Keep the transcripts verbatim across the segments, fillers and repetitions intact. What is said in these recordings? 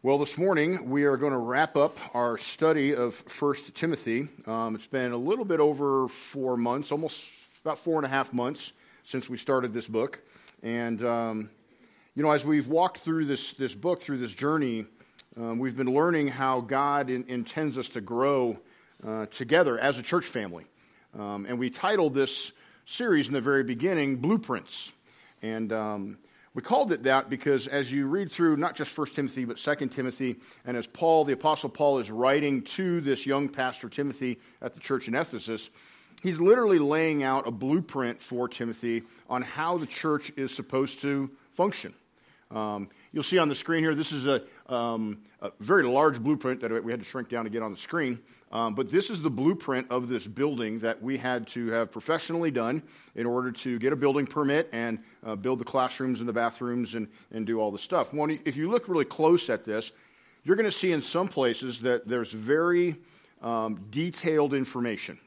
Well, this morning we are going to wrap up our study of First Timothy. Um, it's been a little bit over four months, almost about four and a half months since we started this book. And, um, you know, as we've walked through this, this book, through this journey, um, we've been learning how God in, intends us to grow uh, together as a church family. Um, and we titled this series in the very beginning, Blueprints. And um, we called it that because as you read through not just First Timothy, but Second Timothy, and as Paul, the Apostle Paul, is writing to this young pastor Timothy at the church in Ephesus, he's literally laying out a blueprint for Timothy on how the church is supposed to function. Um, you'll see on the screen here, this is a, um, a very large blueprint that we had to shrink down to get on the screen. Um, but this is the blueprint of this building that we had to have professionally done in order to get a building permit and uh, build the classrooms and the bathrooms and, and do all the stuff. Well, if you look really close at this, you're going to see in some places that there's very um, detailed information.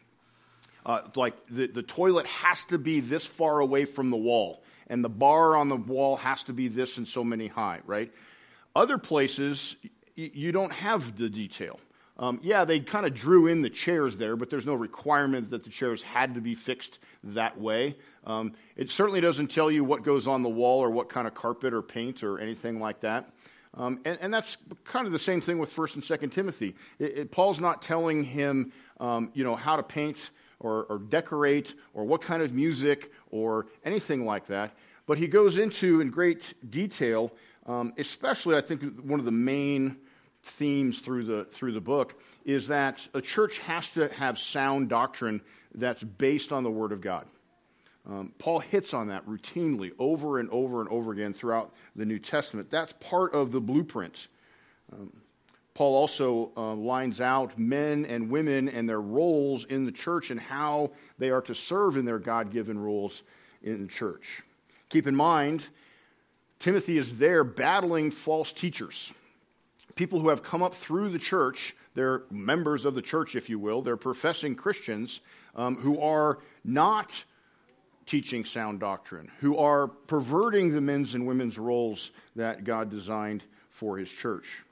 Uh, like the, the toilet has to be this far away from the wall, and the bar on the wall has to be this and so many high, right? Other places, y- you don't have the detail. Um, yeah, they kind of drew in the chairs there, but there's no requirement that the chairs had to be fixed that way. Um, it certainly doesn't tell you what goes on the wall or what kind of carpet or paint or anything like that. Um, and, and that's kind of the same thing with First and Second Timothy. It, it, Paul's not telling him, um, you know, how to paint or, or decorate or what kind of music or anything like that. But he goes into in great detail, um, especially I think one of the main themes through the through the book is that a church has to have sound doctrine that's based on the Word of God. Um, Paul hits on that routinely over and over and over again throughout the New Testament. That's part of the blueprint. Um, Paul also uh, lines out men and women and their roles in the church and how they are to serve in their God-given roles in the church. Keep in mind, Timothy is there battling false teachers. People who have come up through the church, they're members of the church, if you will, they're professing Christians um, who are not teaching sound doctrine, who are perverting the men's and women's roles that God designed for his church.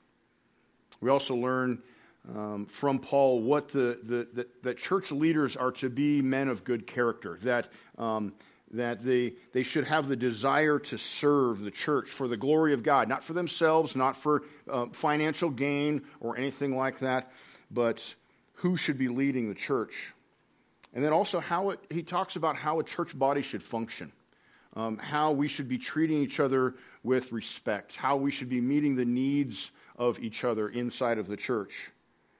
We also learn um, from Paul what the, the, the that church leaders are to be men of good character, that um, that they, they should have the desire to serve the church for the glory of God, not for themselves, not for uh, financial gain or anything like that, but who should be leading the church. And then also how it, he talks about how a church body should function, um, how we should be treating each other with respect, how we should be meeting the needs of each other inside of the church,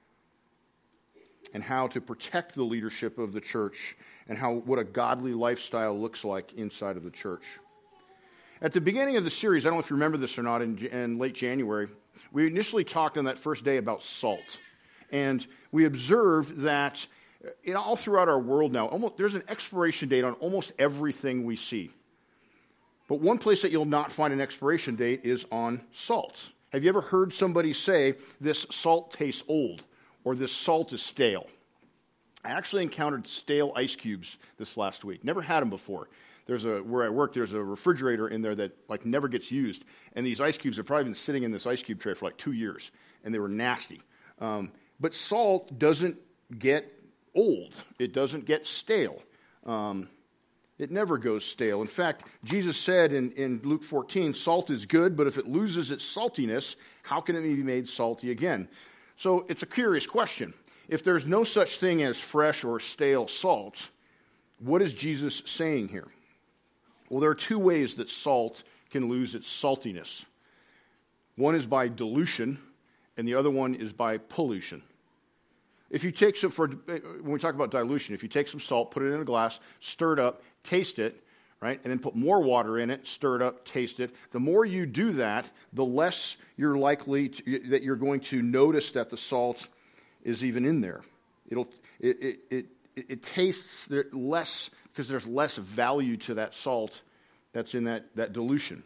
and how to protect the leadership of the church, and how what a godly lifestyle looks like inside of the church. At the beginning of the series, I don't know if you remember this or not, in, in late January, we initially talked on that first day about salt. And we observed that in all throughout our world now, almost, there's an expiration date on almost everything we see. But one place that you'll not find an expiration date is on salt. Have you ever heard somebody say, this salt tastes old, or this salt is stale? I actually encountered stale ice cubes this last week. Never had them before. There's a where I work, there's a refrigerator in there that like never gets used, and these ice cubes have probably been sitting in this ice cube tray for like two years, and they were nasty. Um, but salt doesn't get old. It doesn't get stale. Um, it never goes stale. In fact, Jesus said in, in Luke fourteen, salt is good, but if it loses its saltiness, how can it be made salty again? So it's a curious question. If there's no such thing as fresh or stale salt, what is Jesus saying here? Well, there are two ways that salt can lose its saltiness. One is by dilution, and the other one is by pollution. If you take some, for when we talk about dilution, if you take some salt, put it in a glass, stir it up, taste it, right, and then put more water in it, stir it up, taste it. The more you do that, the less you're likely to, that you're going to notice that the salt is even in there. It'll it it it, it tastes less because there's less value to that salt that's in that, that dilution.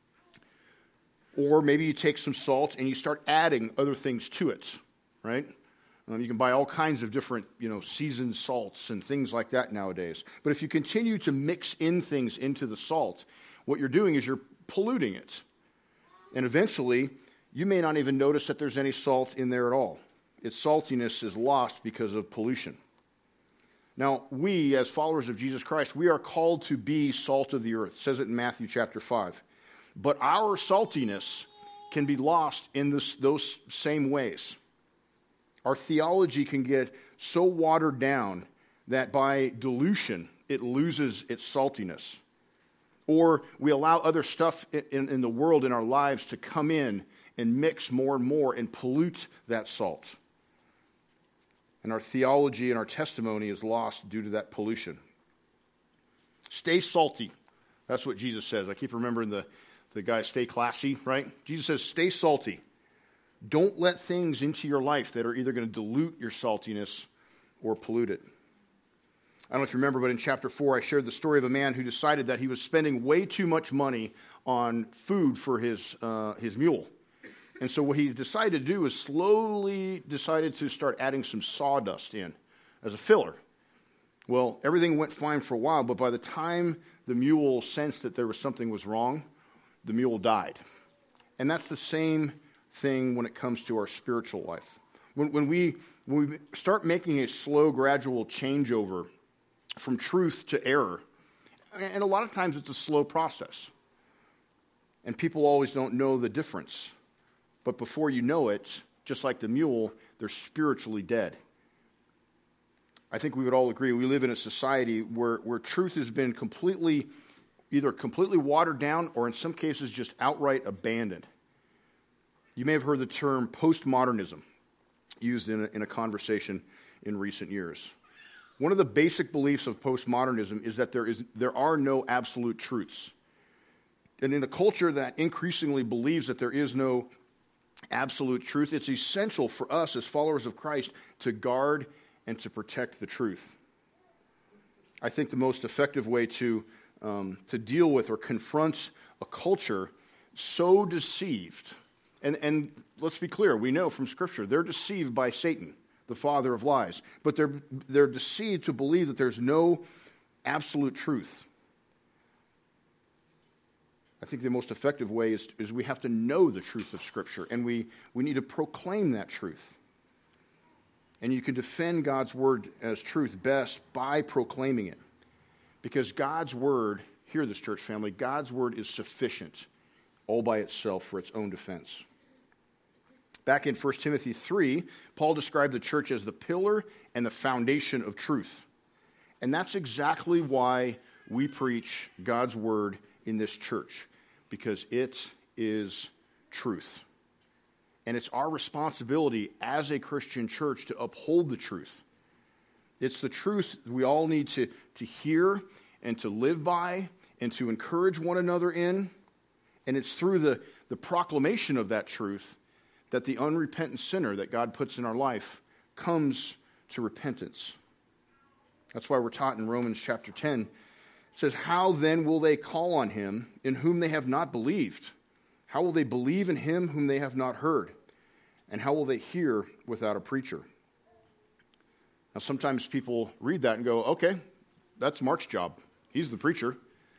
Or maybe you take some salt and you start adding other things to it, right? Um, you can buy all kinds of different, you know, seasoned salts and things like that nowadays. But if you continue to mix in things into the salt, what you're doing is you're polluting it. And eventually, you may not even notice that there's any salt in there at all. Its saltiness is lost because of pollution. Now, we, as followers of Jesus Christ, we are called to be salt of the earth. It says it in Matthew chapter five. But our saltiness can be lost in this, those same ways. Our theology can get so watered down that by dilution, it loses its saltiness. Or we allow other stuff in, in the world, in our lives, to come in and mix more and more and pollute that salt. And our theology and our testimony is lost due to that pollution. Stay salty. That's what Jesus says. I keep remembering the, the guy, stay classy, right? Jesus says, stay salty. Don't let things into your life that are either going to dilute your saltiness or pollute it. I don't know if you remember, but in chapter four, I shared the story of a man who decided that he was spending way too much money on food for his uh, his mule. And so what he decided to do is slowly decided to start adding some sawdust in as a filler. Well, everything went fine for a while, but by the time the mule sensed that there was something was wrong, the mule died. And that's the same thing when it comes to our spiritual life. When, when we when we start making a slow, gradual changeover from truth to error, and a lot of times it's a slow process, and people always don't know the difference. But before you know it, just like the mule, they're spiritually dead. I think we would all agree we live in a society where, where truth has been completely, either completely watered down or in some cases just outright abandoned. You may have heard the term postmodernism used in a, in a conversation in recent years. One of the basic beliefs of postmodernism is that there is there are no absolute truths. And in a culture that increasingly believes that there is no absolute truth, it's essential for us as followers of Christ to guard and to protect the truth. I think the most effective way to um, to deal with or confront a culture so deceived, and, and let's be clear, we know from Scripture, they're deceived by Satan, the father of lies, but they're they're deceived to believe that there's no absolute truth. I think the most effective way is, is we have to know the truth of Scripture, and we, we need to proclaim that truth. And you can defend God's word as truth best by proclaiming it. Because God's word, hear this, church family, God's word is sufficient all by itself for its own defense. Back in First Timothy three, Paul described the church as the pillar and the foundation of truth. And that's exactly why we preach God's word in this church, because it is truth. And it's our responsibility as a Christian church to uphold the truth. It's the truth we all need to, to hear and to live by and to encourage one another in. And it's through the, the proclamation of that truth that the unrepentant sinner that God puts in our life comes to repentance. That's why we're taught in Romans chapter ten. It says, how then will they call on him in whom they have not believed? How will they believe in him whom they have not heard? And how will they hear without a preacher? Now, sometimes people read that and go, okay, that's Mark's job. He's the preacher.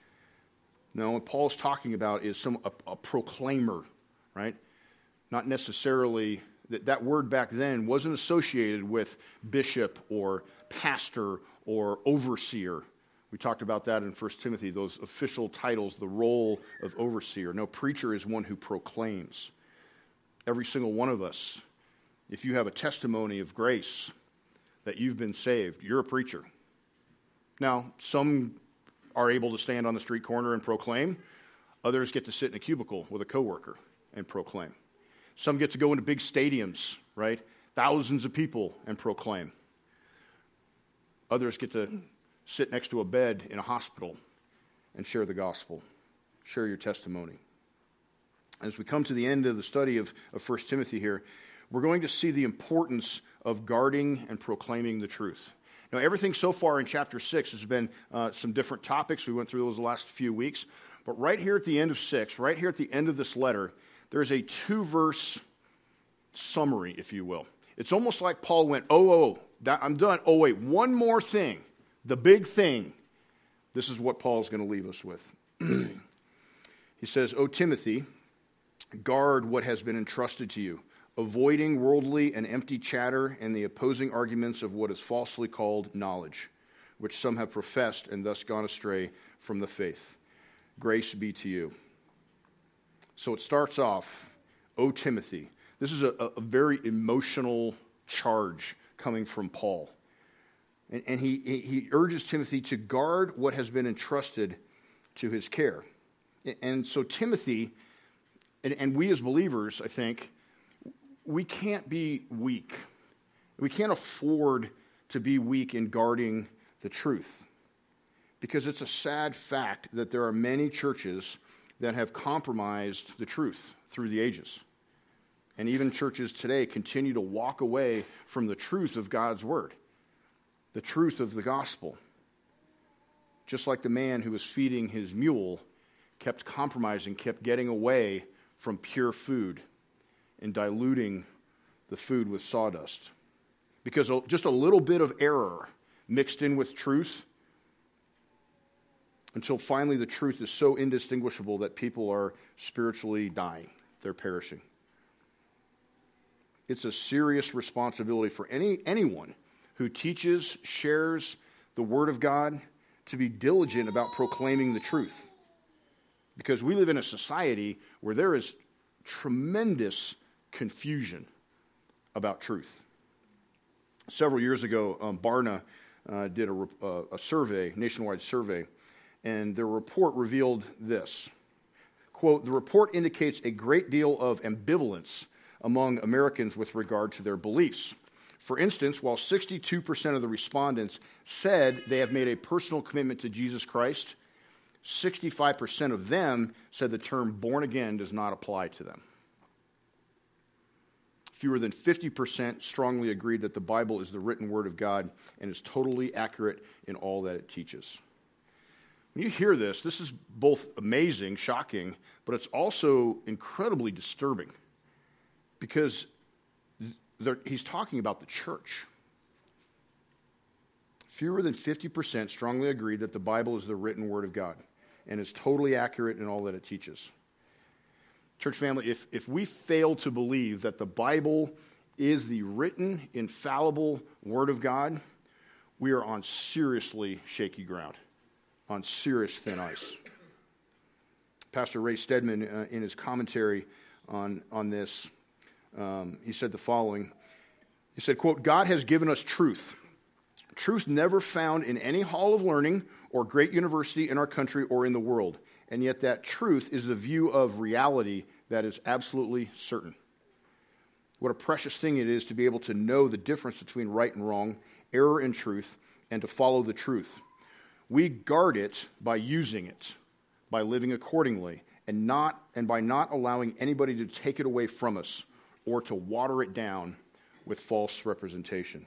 No, what Paul's talking about is some a, a proclaimer, right? Not necessarily, that, that word back then wasn't associated with bishop or pastor or overseer. We talked about that in First Timothy, those official titles, the role of overseer. No, preacher is one who proclaims. Every single one of us, if you have a testimony of grace that you've been saved, you're a preacher. Now, some are able to stand on the street corner and proclaim. Others get to sit in a cubicle with a coworker and proclaim. Some get to go into big stadiums, right? Thousands of people and proclaim. Others get to sit next to a bed in a hospital and share the gospel, share your testimony. As we come to the end of the study of, of First Timothy here, we're going to see the importance of guarding and proclaiming the truth. Now, everything so far in chapter six has been uh, some different topics. We went through those the last few weeks. But right here at the end of six, right here at the end of this letter, there's a two-verse summary, if you will. It's almost like Paul went, oh, oh, that, I'm done. Oh, wait, one more thing. The big thing. This is what Paul's going to leave us with. He says, O Timothy, Guard what has been entrusted to you, avoiding worldly and empty chatter and the opposing arguments of what is falsely called knowledge, which some have professed and thus gone astray from the faith. Grace be to you. So it starts off, O Timothy. This is a, a very emotional charge coming from Paul. And, and he, he urges Timothy to guard what has been entrusted to his care. And so Timothy, and, and we as believers, I think, we can't be weak. We can't afford to be weak in guarding the truth. Because it's a sad fact that there are many churches that have compromised the truth through the ages. And even churches today continue to walk away from the truth of God's word, the truth of the gospel. Just like the man who was feeding his mule kept compromising, kept getting away from pure food and diluting the food with sawdust. Because just a little bit of error mixed in with truth, until finally the truth is so indistinguishable that people are spiritually dying. They're perishing. It's a serious responsibility for any anyone who teaches, shares the Word of God to be diligent about proclaiming the truth. Because we live in a society where there is tremendous confusion about truth. Several years ago, um, Barna uh, did a, uh, a survey, nationwide survey, and their report revealed this. Quote, the report indicates a great deal of ambivalence among Americans with regard to their beliefs. For instance, while sixty-two percent of the respondents said they have made a personal commitment to Jesus Christ, sixty-five percent of them said the term born again does not apply to them. Fewer than fifty percent strongly agreed that the Bible is the written word of God and is totally accurate in all that it teaches. When you hear this, this is both amazing, shocking, but it's also incredibly disturbing because he's talking about the church. Fewer than fifty percent strongly agreed that the Bible is the written word of God and is totally accurate in all that it teaches. Church family, if, if we fail to believe that the Bible is the written, infallible word of God, we are on seriously shaky ground, on serious thin ice. Pastor Ray Stedman, uh, in his commentary on, on this, um, he said the following. He said, quote, God has given us truth. Truth never found in any hall of learning or great university in our country or in the world. And yet that truth is the view of reality that is absolutely certain. What a precious thing it is to be able to know the difference between right and wrong, error and truth, and to follow the truth. We guard it by using it, by living accordingly, and not and by not allowing anybody to take it away from us or to water it down with false representation.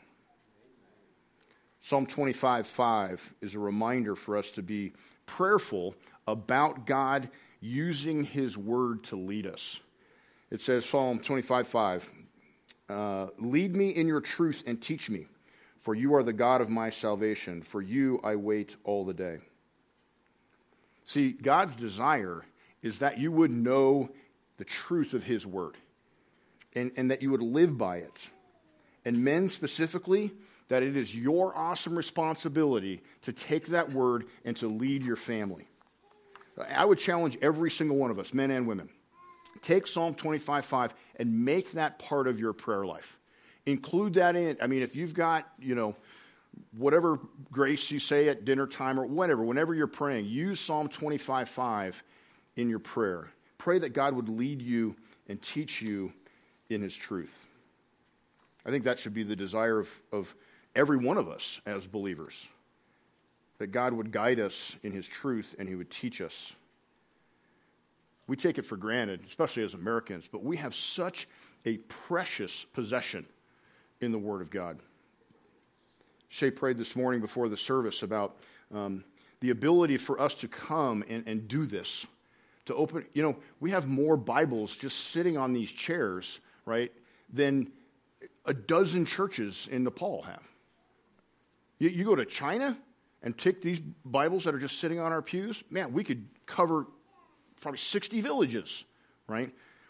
Psalm twenty-five five is a reminder for us to be prayerful about God using his word to lead us. It says, Psalm twenty-five five, uh, lead me in your truth and teach me, for you are the God of my salvation. For you I wait all the day. See, God's desire is that you would know the truth of his word and, and that you would live by it. And men specifically, that it is your awesome responsibility to take that word and to lead your family. I would challenge every single one of us, men and women, take Psalm twenty-five five and make that part of your prayer life. Include that in. I mean, if you've got, you know, whatever grace you say at dinner time or whatever, whenever you're praying, use Psalm twenty-five five in your prayer. Pray that God would lead you and teach you in his truth. I think that should be the desire of, of every one of us as believers, that God would guide us in his truth and he would teach us. We take it for granted, especially as Americans, but we have such a precious possession in the Word of God. Shay prayed this morning before the service about um, the ability for us to come and, and do this, to open, you know, we have more Bibles just sitting on these chairs, right, than a dozen churches in Nepal have. You, you go to China and take these Bibles that are just sitting on our pews, man, we could cover probably sixty villages, right?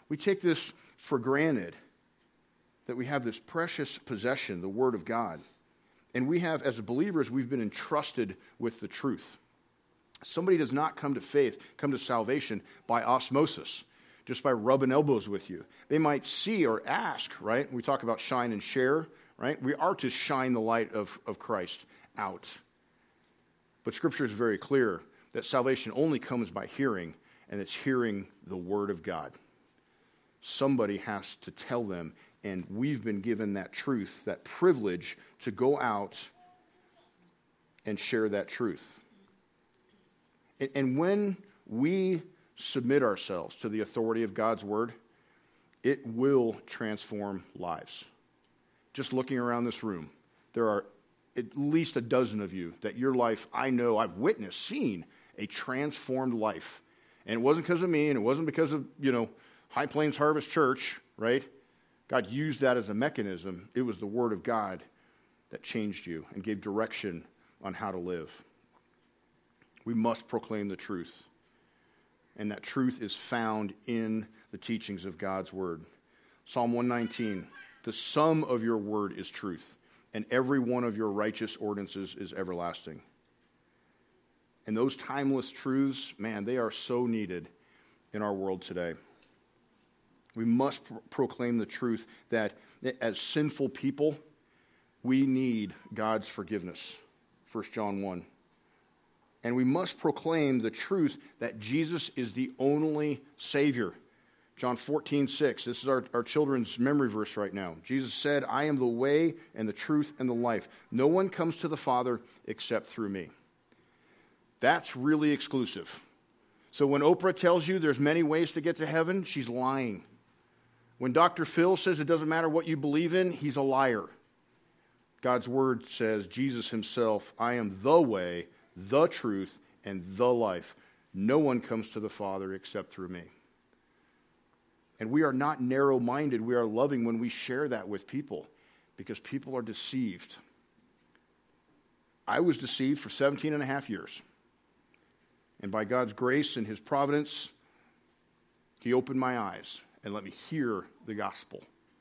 We take this for granted, that we have this precious possession, the Word of God. And we have, as believers, we've been entrusted with the truth. Somebody does not come to faith, come to salvation by osmosis, just by rubbing elbows with you. They might see or ask, right? We talk about shine and share, right? We are to shine the light of, of Christ out. But Scripture is very clear that salvation only comes by hearing, and it's hearing the Word of God. Somebody has to tell them, and we've been given that truth, that privilege to go out and share that truth. And, and when we submit ourselves to the authority of God's Word, it will transform lives. Just looking around this room, there are at least a dozen of you that your life, I know, I've witnessed, seen a transformed life. And it wasn't because of me, and it wasn't because of, you know, High Plains Harvest Church, right? God used that as a mechanism. It was the Word of God that changed you and gave direction on how to live. We must proclaim the truth. And that truth is found in the teachings of God's Word. Psalm one nineteen, the sum of your word is truth, and every one of your righteous ordinances is everlasting. And those timeless truths, man, they are so needed in our world today. We must pro- proclaim the truth that as sinful people, we need God's forgiveness. First John one. And we must proclaim the truth that Jesus is the only Savior. John fourteen six. This is our, our children's memory verse right now. Jesus said, I am the way and the truth and the life. No one comes to the Father except through me. That's really exclusive. So when Oprah tells you there's many ways to get to heaven, she's lying. When Doctor Phil says it doesn't matter what you believe in, he's a liar. God's Word says, Jesus himself, I am the way, the truth, and the life. No one comes to the Father except through me. And we are not narrow-minded. We are loving when we share that with people, because people are deceived. I was deceived for seventeen and a half years. And by God's grace and his providence, he opened my eyes and let me hear the gospel.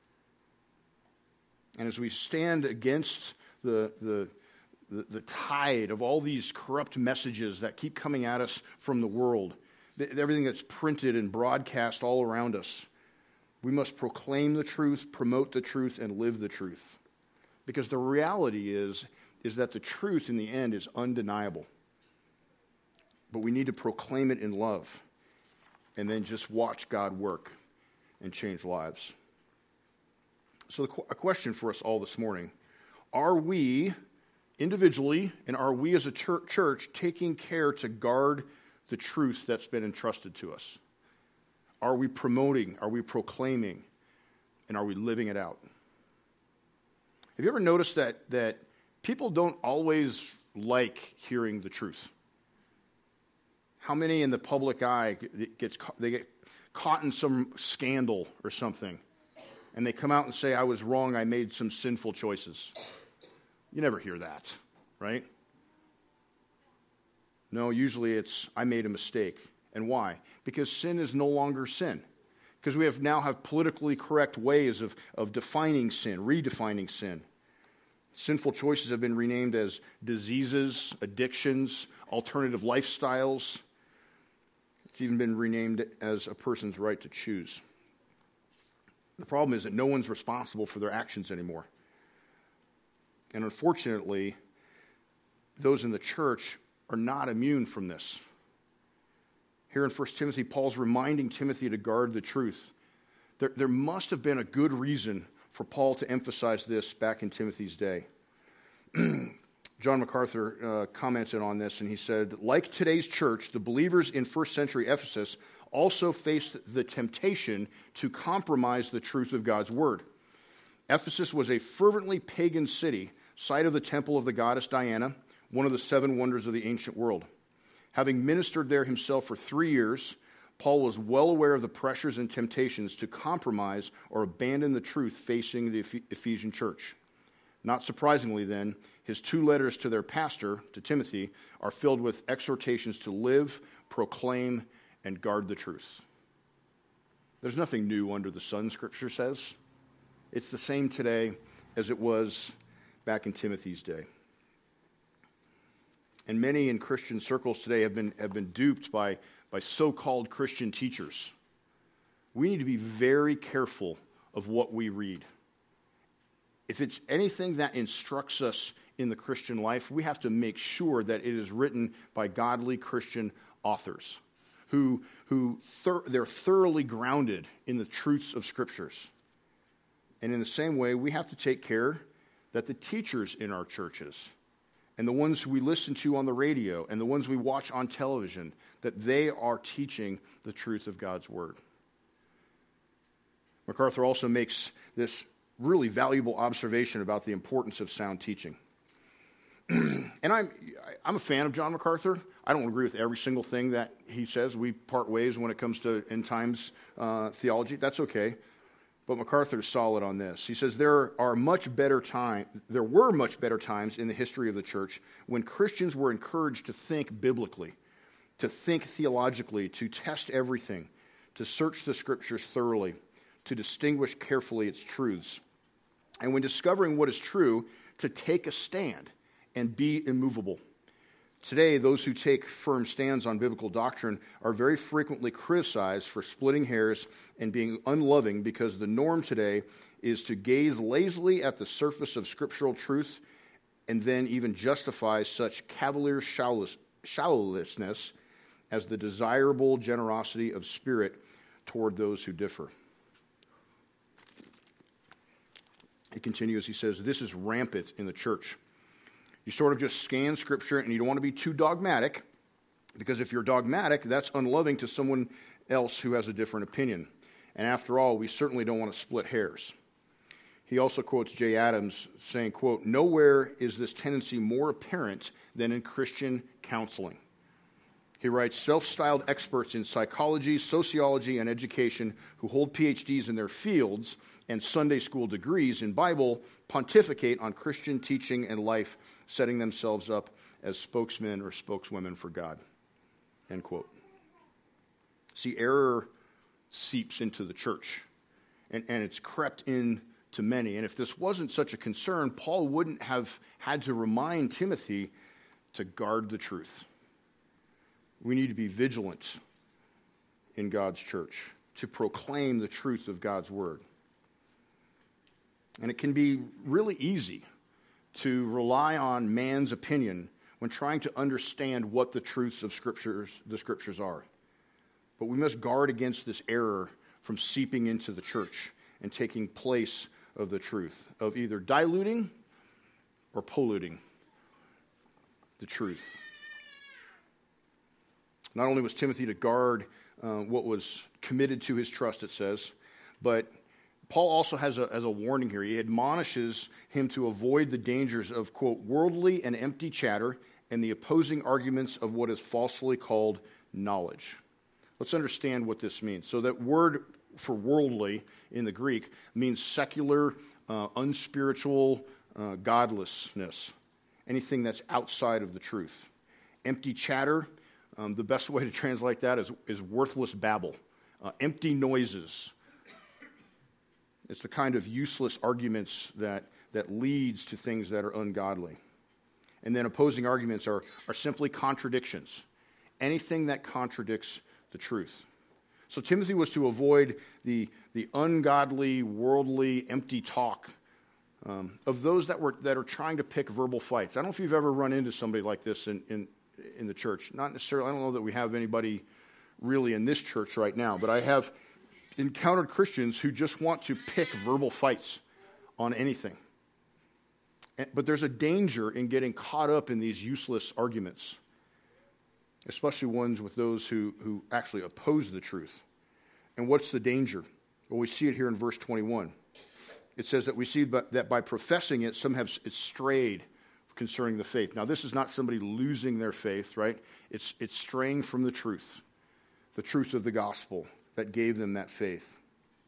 And as we stand against the, the, the, the tide of all these corrupt messages that keep coming at us from the world, everything that's printed and broadcast all around us, we must proclaim the truth, promote the truth, and live the truth. Because the reality is, is that the truth in the end is undeniable. But we need to proclaim it in love and then just watch God work and change lives. So the, a question for us all this morning: are we individually and are we as a church taking care to guard the truth that's been entrusted to us? Are we promoting, are we proclaiming, and are we living it out? Have you ever noticed that, that people don't always like hearing the truth? How many in the public eye gets they get caught in some scandal or something, and they come out and say, I was wrong, I made some sinful choices? You never hear that, right? No, usually it's, I made a mistake. And why? Because sin is no longer sin. Because we have now have politically correct ways of, of defining sin, redefining sin. Sinful choices have been renamed as diseases, addictions, alternative lifestyles. It's even been renamed as a person's right to choose. The problem is that no one's responsible for their actions anymore. And unfortunately, those in the church are not immune from this. Here in First Timothy, Paul's reminding Timothy to guard the truth. There, there must have been a good reason for Paul to emphasize this back in Timothy's day. John MacArthur uh, commented on this, and he said, like today's church, the believers in first century Ephesus also faced the temptation to compromise the truth of God's word. Ephesus was a fervently pagan city, site of the temple of the goddess Diana, one of the seven wonders of the ancient world. Having ministered there himself for three years, Paul was well aware of the pressures and temptations to compromise or abandon the truth facing the Ephesian church. Not surprisingly, then, his two letters to their pastor, to Timothy, are filled with exhortations to live, proclaim, and guard the truth. There's nothing new under the sun, Scripture says. It's the same today as it was back in Timothy's day. And many in Christian circles today have been, have been duped by, by so-called Christian teachers. We need to be very careful of what we read. If it's anything that instructs us in the Christian life, we have to make sure that it is written by godly Christian authors who, who thir- they're thoroughly grounded in the truths of Scriptures. And in the same way, we have to take care that the teachers in our churches and the ones we listen to on the radio and the ones we watch on television, that they are teaching the truth of God's Word. MacArthur also makes this really valuable observation about the importance of sound teaching. And I'm I'm a fan of John MacArthur. I don't agree with every single thing that he says. We part ways when it comes to end times uh, theology. That's okay. But MacArthur's solid on this. He says there are much better time. There were much better times in the history of the church when Christians were encouraged to think biblically, to think theologically, to test everything, to search the Scriptures thoroughly, to distinguish carefully its truths, and when discovering what is true, to take a stand and be immovable. Today, those who take firm stands on biblical doctrine are very frequently criticized for splitting hairs and being unloving because the norm today is to gaze lazily at the surface of scriptural truth and then even justify such cavalier shallowness, shallowlessness as the desirable generosity of spirit toward those who differ. He continues, he says, this is rampant in the church. You sort of just scan Scripture, and you don't want to be too dogmatic, because if you're dogmatic, that's unloving to someone else who has a different opinion. And after all, we certainly don't want to split hairs. He also quotes Jay Adams saying, quote, nowhere is this tendency more apparent than in Christian counseling. He writes, self-styled experts in psychology, sociology, and education who hold P H Ds in their fields and Sunday school degrees in Bible pontificate on Christian teaching and life, setting themselves up as spokesmen or spokeswomen for God. End quote. See, error seeps into the church, and, and it's crept in to many. And if this wasn't such a concern, Paul wouldn't have had to remind Timothy to guard the truth. We need to be vigilant in God's church, to proclaim the truth of God's word. And it can be really easy to rely on man's opinion when trying to understand what the truths of scriptures, the scriptures are. But we must guard against this error from seeping into the church and taking place of the truth, of either diluting or polluting the truth. Not only was Timothy to guard uh, what was committed to his trust, it says, but Paul also has a, has a warning here. He admonishes him to avoid the dangers of, quote, worldly and empty chatter and the opposing arguments of what is falsely called knowledge. Let's understand what this means. So that word for worldly in the Greek means secular, uh, unspiritual, uh, godlessness, anything that's outside of the truth. Empty chatter, um, the best way to translate that is, is worthless babble, uh, empty noises. It's the kind of useless arguments that, that leads to things that are ungodly. And then opposing arguments are, are simply contradictions. Anything that contradicts the truth. So Timothy was to avoid the, the ungodly, worldly, empty talk um, of those that were that are trying to pick verbal fights. I don't know if you've ever run into somebody like this in, in, in the church. Not necessarily, I don't know that we have anybody really in this church right now, but I have encountered Christians who just want to pick verbal fights on anything. And, but there's a danger in getting caught up in these useless arguments, especially ones with those who, who actually oppose the truth. And what's the danger? Well, we see it here in verse twenty-one. It says that we see that by professing it, some have strayed concerning the faith. Now, this is not somebody losing their faith, right? It's, it's straying from the truth, the truth of the gospel that gave them that faith.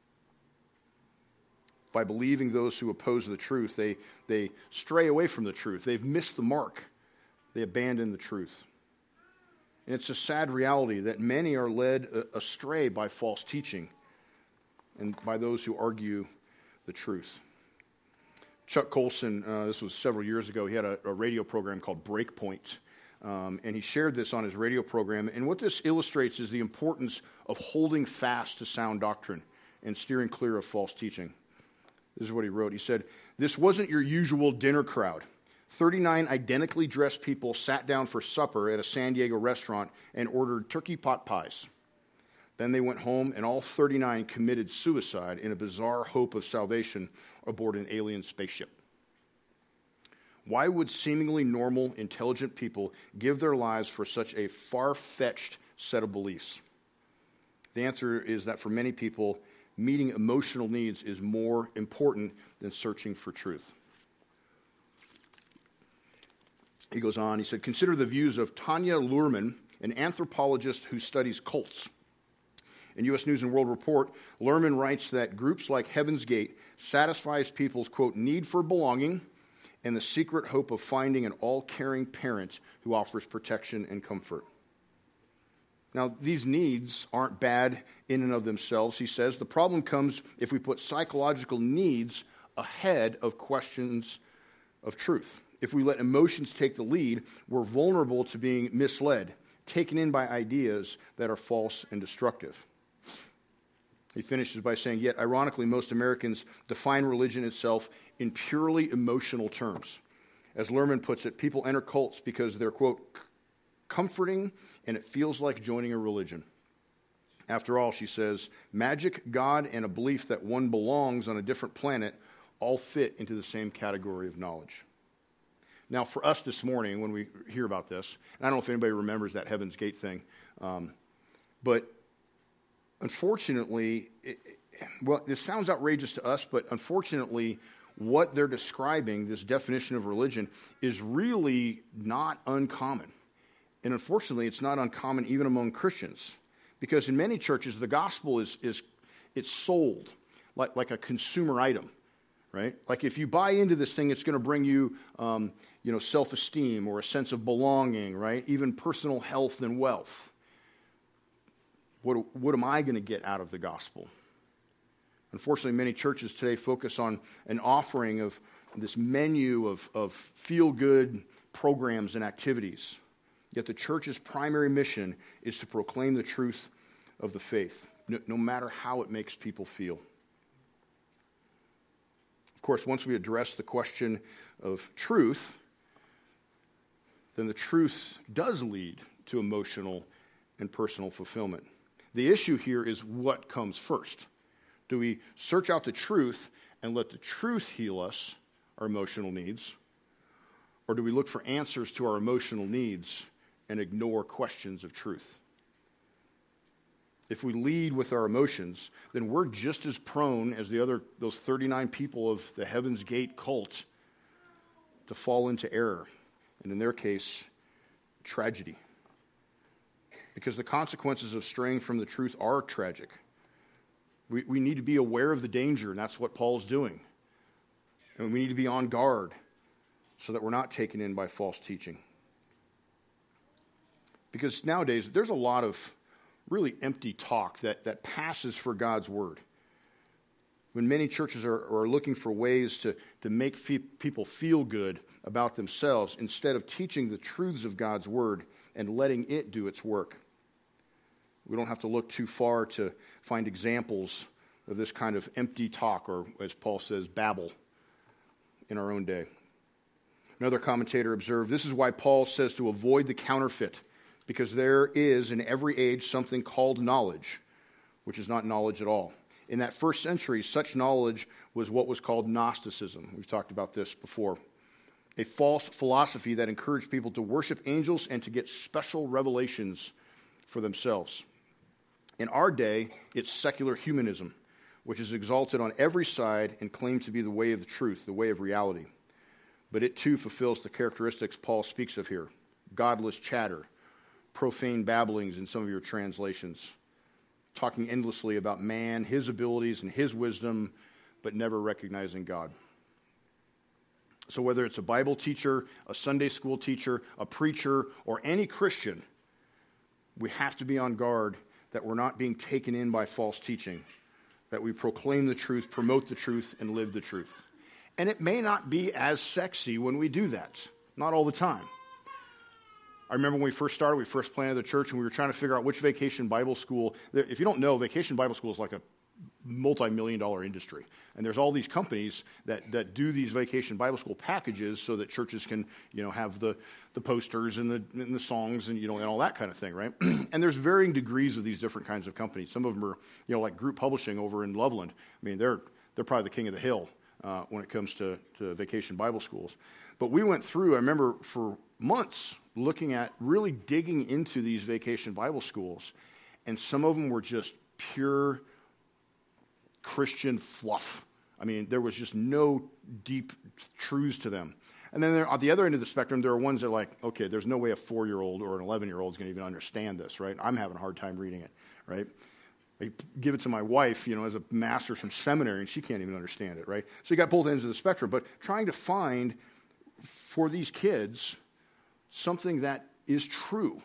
By believing those who oppose the truth, they, they stray away from the truth. They've missed the mark. They abandon the truth. And it's a sad reality that many are led astray by false teaching and by those who argue the truth. Chuck Colson, uh, this was several years ago, he had a, a radio program called Breakpoint, um, and he shared this on his radio program. And what this illustrates is the importance of holding fast to sound doctrine and steering clear of false teaching. This is what he wrote. He said, "This wasn't your usual dinner crowd. thirty-nine identically dressed people sat down for supper at a San Diego restaurant and ordered turkey pot pies. Then they went home, and all thirty-nine committed suicide in a bizarre hope of salvation aboard an alien spaceship. Why would seemingly normal, intelligent people give their lives for such a far-fetched set of beliefs? The answer is that for many people, meeting emotional needs is more important than searching for truth." He goes on, he said, "Consider the views of Tanya Luhrmann, an anthropologist who studies cults. In U S News and World Report, Luhrmann writes that groups like Heaven's Gate satisfies people's, quote, need for belonging and the secret hope of finding an all-caring parent who offers protection and comfort. Now, these needs aren't bad in and of themselves, he says. The problem comes if we put psychological needs ahead of questions of truth. If we let emotions take the lead, we're vulnerable to being misled, taken in by ideas that are false and destructive." He finishes by saying, "Yet, ironically, most Americans define religion itself in purely emotional terms. As Luhrmann puts it, people enter cults because they're, quote, comforting, and it feels like joining a religion. After all," she says, "magic, God, and a belief that one belongs on a different planet all fit into the same category of knowledge." Now, for us this morning, when we hear about this, and I don't know if anybody remembers that Heaven's Gate thing, um, but unfortunately, it, well, this sounds outrageous to us, but unfortunately, what they're describing, this definition of religion, is really not uncommon. And unfortunately, it's not uncommon even among Christians, because in many churches, the gospel is, is it's sold like, like a consumer item, right? Like if you buy into this thing, it's going to bring you, um, you know, self-esteem or a sense of belonging, right? Even personal health and wealth. What, what am I going to get out of the gospel? Unfortunately, many churches today focus on an offering of this menu of, of feel-good programs and activities. Yet the church's primary mission is to proclaim the truth of the faith, no, no matter how it makes people feel. Of course, once we address the question of truth, then the truth does lead to emotional and personal fulfillment. The issue here is what comes first. Do we search out the truth and let the truth heal us, our emotional needs? Or do we look for answers to our emotional needs and ignore questions of truth? If we lead with our emotions, then we're just as prone as the other, those thirty-nine people of the Heaven's Gate cult to fall into error. And in their case, tragedy. Because the consequences of straying from the truth are tragic. We, we need to be aware of the danger, and that's what Paul's doing. And we need to be on guard so that we're not taken in by false teaching. Because nowadays, there's a lot of really empty talk that, that passes for God's word. When many churches are, are looking for ways to, to make fe- people feel good about themselves instead of teaching the truths of God's word and letting it do its work. We don't have to look too far to find examples of this kind of empty talk, or as Paul says, babble, in our own day. Another commentator observed, this is why Paul says to avoid the counterfeit, because there is in every age something called knowledge, which is not knowledge at all. In that first century, such knowledge was what was called Gnosticism. We've talked about this before. A false philosophy that encouraged people to worship angels and to get special revelations for themselves. In our day, it's secular humanism, which is exalted on every side and claimed to be the way of the truth, the way of reality. But it too fulfills the characteristics Paul speaks of here. Godless chatter, profane babblings in some of your translations, talking endlessly about man, his abilities, and his wisdom, but never recognizing God. So whether it's a Bible teacher, a Sunday school teacher, a preacher, or any Christian, we have to be on guard that we're not being taken in by false teaching, that we proclaim the truth, promote the truth, and live the truth. And it may not be as sexy when we do that. Not all the time. I remember when we first started, we first planted the church, and we were trying to figure out which vacation Bible school. If you don't know, vacation Bible school is like a multi-million dollar industry. And there's all these companies that, that do these vacation Bible school packages so that churches can, you know, have the, the posters and the, and the songs and, you know, and all that kind of thing, right? And there's varying degrees of these different kinds of companies. Some of them are, you know, like Group Publishing over in Loveland. I mean, they're they're probably the king of the hill uh, when it comes to, to vacation Bible schools. But we went through, I remember for months, looking at really digging into these vacation Bible schools. And some of them were just pure Christian fluff. I mean, there was just no deep truths to them. And then there, at the other end of the spectrum, there are ones that are like, okay, there's no way a four-year-old or an eleven-year-old is going to even understand this, right? I'm having a hard time reading it, right? I give it to my wife, you know, as a master's from seminary, and she can't even understand it, right? So you got both ends of the spectrum. But trying to find, for these kids, something that is true.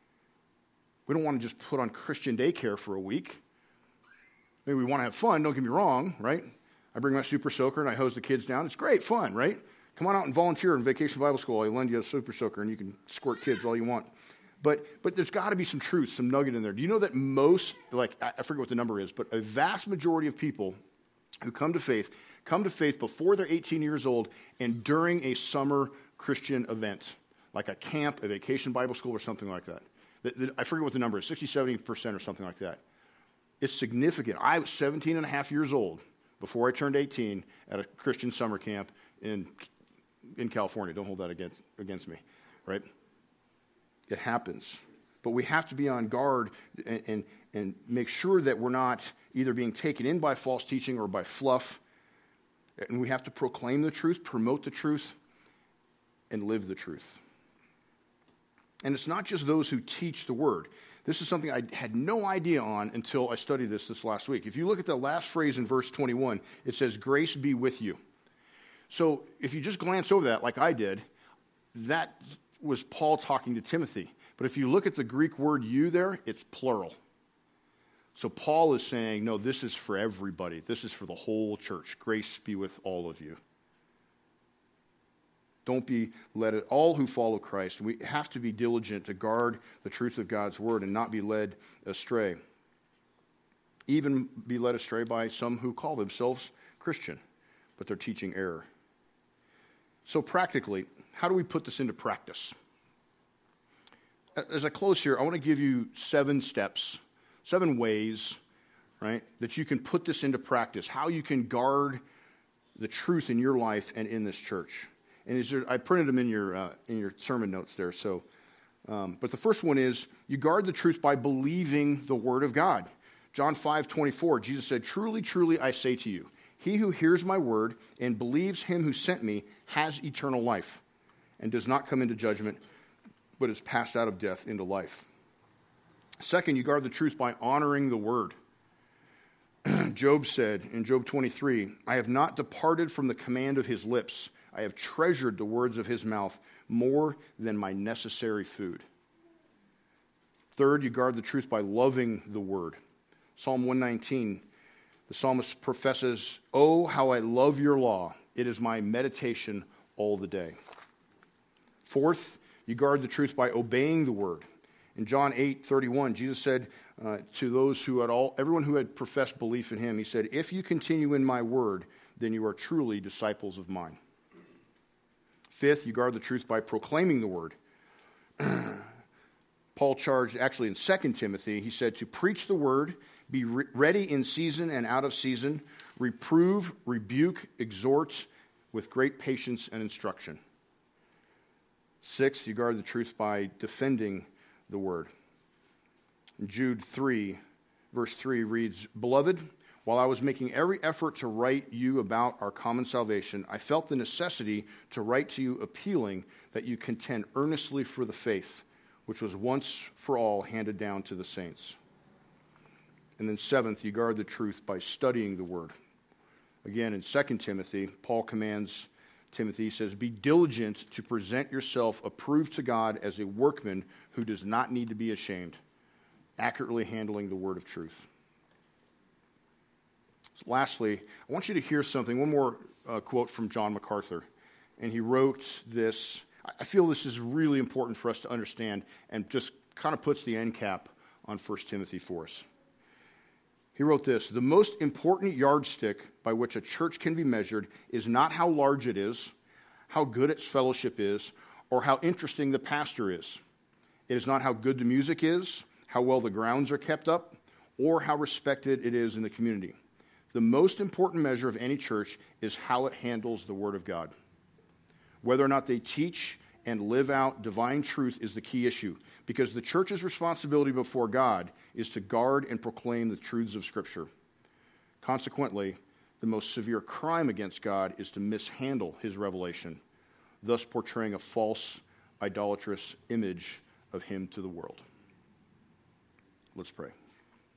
We don't want to just put on Christian daycare for a week. Maybe we want to have fun, don't get me wrong, right? I bring my super soaker and I hose the kids down. It's great fun, right? Come on out and volunteer in Vacation Bible School. I lend you a super soaker and you can squirt kids all you want. But but there's got to be some truth, some nugget in there. Do you know that most, like, I forget what the number is, but a vast majority of people who come to faith, come to faith before they're eighteen years old and during a summer Christian event, like a camp, a vacation Bible school, or something like that. The, the, I forget what the number is, sixty, seventy percent or something like that. It's significant. I was seventeen and a half years old before I turned eighteen at a Christian summer camp in in California. Don't hold that against against me, right? It happens. But we have to be on guard and, and, and make sure that we're not either being taken in by false teaching or by fluff. And we have to proclaim the truth, promote the truth, and live the truth. And it's not just those who teach the word. This is something I had no idea on until I studied this this last week. If you look at the last phrase in verse twenty-one, it says, grace be with you. So if you just glance over that like I did, that was Paul talking to Timothy. But if you look at the Greek word you there, it's plural. So Paul is saying, no, this is for everybody. This is for the whole church. Grace be with all of you. Don't be led, all who follow Christ. We have to be diligent to guard the truth of God's word and not be led astray. Even be led astray by some who call themselves Christian, but they're teaching error. So practically, how do we put this into practice? As I close here, I want to give you seven steps, seven ways, right, that you can put this into practice, how you can guard the truth in your life and in this church. And is there, I printed them in your uh, in your sermon notes there. So, um, but the first one is you guard the truth by believing the word of God. John five twenty-four, Jesus said, "Truly, truly, I say to you, he who hears my word and believes him who sent me has eternal life, and does not come into judgment, but is passed out of death into life." Second, you guard the truth by honoring the word. Job said in Job twenty-three, "I have not departed from the command of his lips. I have treasured the words of his mouth more than my necessary food." Third, you guard the truth by loving the word. Psalm one nineteen, the psalmist professes, "Oh, how I love your law. It is my meditation all the day." Fourth, you guard the truth by obeying the word. In John eight thirty-one, Jesus said uh, to those who had all, everyone who had professed belief in him, he said, "If you continue in my word, then you are truly disciples of mine." Fifth, you guard the truth by proclaiming the word. Paul charged, actually in Second Timothy, he said to preach the word, be re- ready in season and out of season, reprove, rebuke, exhort with great patience and instruction. Sixth, you guard the truth by defending the word. Jude three, verse three reads, "Beloved, while I was making every effort to write you about our common salvation, I felt the necessity to write to you appealing that you contend earnestly for the faith, which was once for all handed down to the saints." And then seventh, you guard the truth by studying the word. Again, in Second Timothy, Paul commands Timothy, he says, "Be diligent to present yourself approved to God as a workman who does not need to be ashamed, accurately handling the word of truth." Lastly, I want you to hear something, one more uh, quote from John MacArthur. And he wrote this. I feel this is really important for us to understand and just kind of puts the end cap on First Timothy for us. He wrote this: the most important yardstick by which a church can be measured is not how large it is, how good its fellowship is, or how interesting the pastor is. It is not how good the music is, how well the grounds are kept up, or how respected it is in the community. The most important measure of any church is how it handles the Word of God. Whether or not they teach and live out divine truth is the key issue, because the church's responsibility before God is to guard and proclaim the truths of Scripture. Consequently, the most severe crime against God is to mishandle his revelation, thus portraying a false, idolatrous image of him to the world. Let's pray.